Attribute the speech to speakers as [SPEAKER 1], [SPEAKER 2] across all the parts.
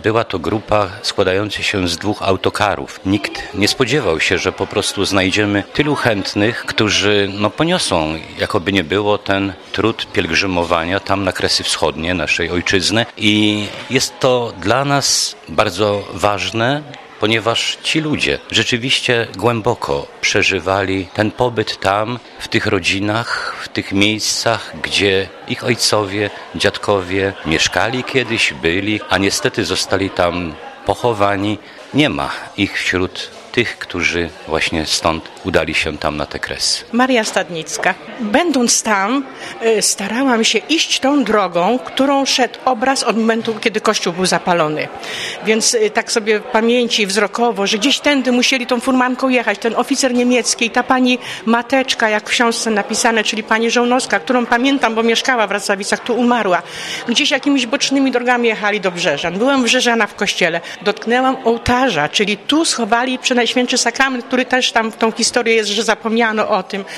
[SPEAKER 1] Była to grupa składająca się z 2 autokarów. Nikt nie spodziewał się, że po prostu znajdziemy tylu chętnych, którzy poniosą, jakoby nie było, ten trud pielgrzymowania tam na Kresy Wschodnie naszej ojczyzny. I jest to dla nas bardzo ważne, ponieważ ci ludzie rzeczywiście głęboko przeżywali ten pobyt tam, w tych rodzinach, w tych miejscach, gdzie ich ojcowie, dziadkowie mieszkali kiedyś, byli, a niestety zostali tam pochowani. Nie ma ich wśród tych, którzy właśnie stąd udali się tam na te Kresy.
[SPEAKER 2] Maria Stadnicka. Będąc tam, starałam się iść tą drogą, którą szedł obraz od momentu, kiedy kościół był zapalony. Więc tak sobie w pamięci wzrokowo, że gdzieś tędy musieli tą furmanką jechać, ten oficer niemiecki i ta pani Mateczka, jak w książce napisane, czyli pani Żołnowska, którą pamiętam, bo mieszkała w Racławicach, tu umarła. Gdzieś jakimiś bocznymi drogami jechali do Brzeżan. Byłam Brzeżana w kościele. Dotknęłam ołtarza, czyli tu schowali Najświętszy Sakrament, który też tam w tą historię jest, że zapomniano o tym.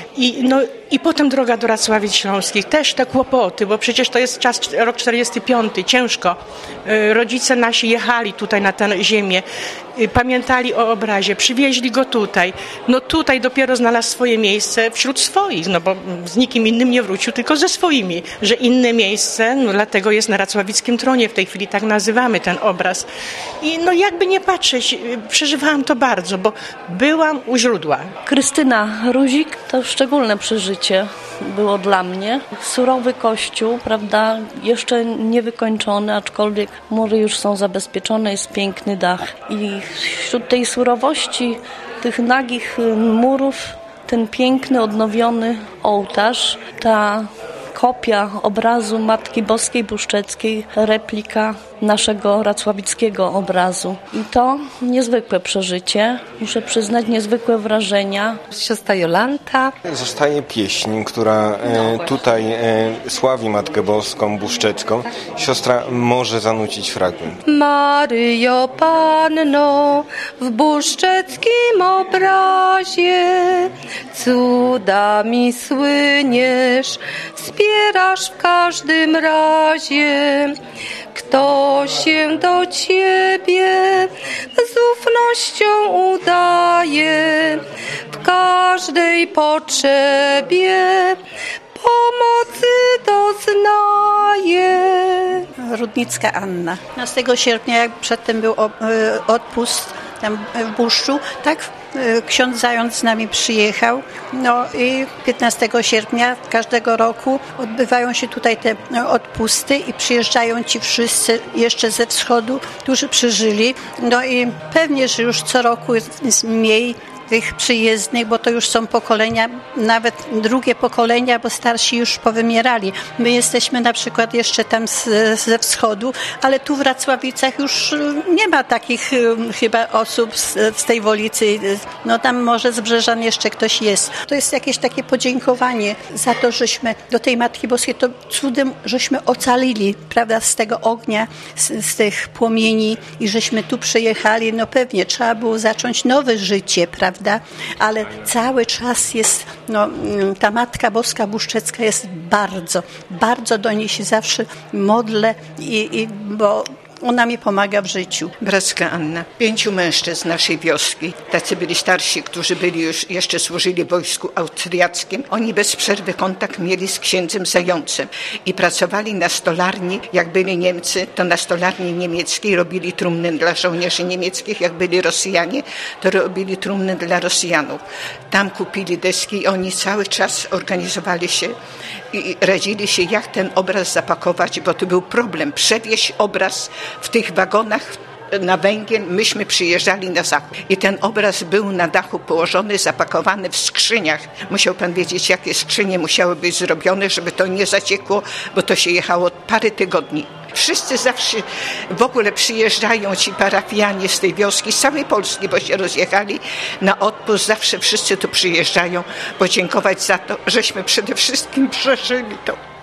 [SPEAKER 2] I potem droga do Racławic Śląskich, też te kłopoty, bo przecież to jest rok 45, ciężko. Rodzice nasi jechali tutaj na tę ziemię, pamiętali o obrazie, przywieźli go tutaj. Tutaj dopiero znalazł swoje miejsce wśród swoich, bo z nikim innym nie wrócił, tylko ze swoimi. Że inne miejsce, dlatego jest na racławickim tronie, w tej chwili tak nazywamy ten obraz. I jakby nie patrzeć, przeżywałam to bardzo, bo byłam u źródła.
[SPEAKER 3] Krystyna Ruzik to szczególne przeżycie było dla mnie. Surowy kościół, prawda, jeszcze niewykończony, aczkolwiek mury już są zabezpieczone, jest piękny dach. I wśród tej surowości, tych nagich murów, ten piękny, odnowiony ołtarz, ta kopia obrazu Matki Boskiej Buszczeckiej, replika naszego racławickiego obrazu. I to niezwykłe przeżycie, muszę przyznać, niezwykłe wrażenia.
[SPEAKER 4] Siostra Jolanta.
[SPEAKER 5] Zostaje pieśń, która tutaj sławi Matkę Boską Buszczecką. Siostra może zanucić fragment.
[SPEAKER 4] Maryjo Panno, w buszczeckim obrazie cudami słyniesz, wspierasz w każdym razie. Kto się do Ciebie z ufnością udaje, w każdej potrzebie pomocy doznaje.
[SPEAKER 6] Rudnicka Anna. 15 sierpnia, jak przedtem był odpust tam w Buszczu, tak ksiądz Zając z nami przyjechał. I 15 sierpnia każdego roku odbywają się tutaj te odpusty i przyjeżdżają ci wszyscy jeszcze ze wschodu, którzy przeżyli. I pewnie, że już co roku jest mniej tych przyjezdnych, bo to już są pokolenia, nawet drugie pokolenia, bo starsi już powymierali. My jesteśmy na przykład jeszcze tam ze wschodu, ale tu w Racławicach już nie ma takich chyba osób z tej Wolicy. Tam może z Brzeżan jeszcze ktoś jest. To jest jakieś takie podziękowanie za to, żeśmy do tej Matki Boskiej, to cudem, żeśmy ocalili, prawda, z tego ognia, z tych płomieni i żeśmy tu przyjechali. Pewnie trzeba było zacząć nowe życie, prawda? Ale cały czas jest, ta Matka Boska Buszczecka jest bardzo, bardzo do niej się zawsze modlę, bo ona mi pomaga w życiu.
[SPEAKER 7] Bracka Anna. 5 mężczyzn z naszej wioski. Tacy byli starsi, którzy jeszcze służyli w wojsku austriackim. Oni bez przerwy kontakt mieli z księdzem Zającem i pracowali na stolarni. Jak byli Niemcy, to na stolarni niemieckiej robili trumny dla żołnierzy niemieckich. Jak byli Rosjanie, to robili trumny dla Rosjanów. Tam kupili deski i oni cały czas organizowali się i radzili się, jak ten obraz zapakować, bo to był problem. Przewieźć obraz w tych wagonach na węgiel, myśmy przyjeżdżali na zachód. I ten obraz był na dachu położony, zapakowany w skrzyniach. Musiał pan wiedzieć, jakie skrzynie musiały być zrobione, żeby to nie zaciekło, bo to się jechało parę tygodni. Wszyscy zawsze w ogóle przyjeżdżają ci parafianie z tej wioski, z całej Polski, bo się rozjechali na odpust. Zawsze wszyscy tu przyjeżdżają podziękować za to, żeśmy przede wszystkim przeżyli to.